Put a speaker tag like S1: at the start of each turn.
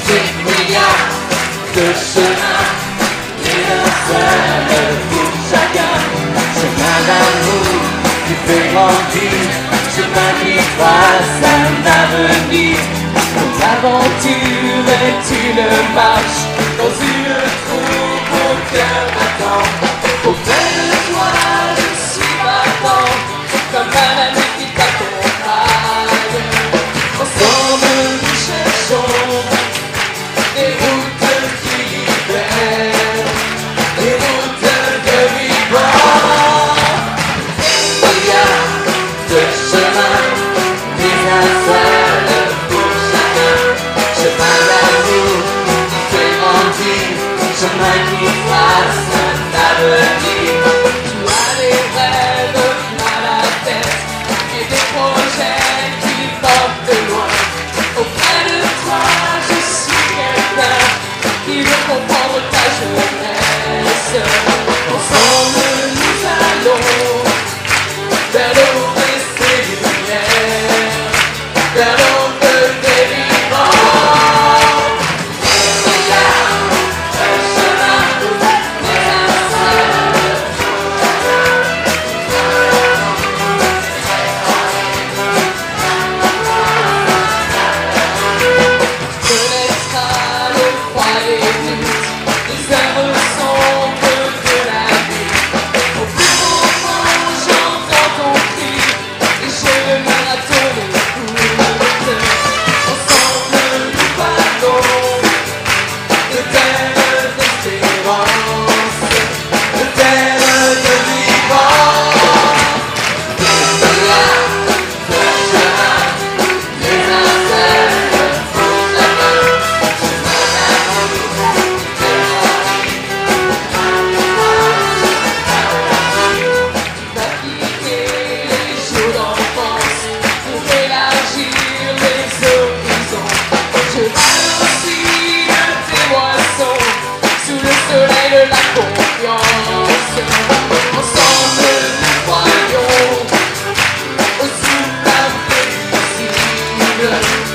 S1: des milliards de chemins, et un seul pour chacun. Chemin d'amour qui fait grandir, chemin qui passe un avenir. Pour l'aventure et tu le marches dans une troupe au cœur battant. Auprès de toi je suis battant, comme un ami qui t'accompagne. Ensemble nous cherchons des routes qui libèrent, des routes de vivants. Il y a deux chemins, mais un seul pour chacun. Chemin d'amour qui fait grandir, chemin qui passe un avenir. Tu as des rêves plein la tête et des projets qui portent loin. Auprès de toi je suis quelqu'un qui veut comprendre ta jeunesse. Ensemble nous allons vers l'aube et ses lumières, vers l'aube des vivants. Il y a un chemin, mais un seul. Connaîtra le froid des doutes, les heures sombres de la vie. Au plus profond j'entends ton cri, et je me rate l'écoute. Ensemble nous parlons de terre d'espérance, de terre de vivants. Il y a deux chemins, mais un seul pour chacun. Chemin d'amour qui fait grandir. Tu vas quitter les jours d'enfance pour élargir les horizons. Je ralentis tes moissons sous le soleil de la confiance. Ensemble nous croyons au souffle imprévisible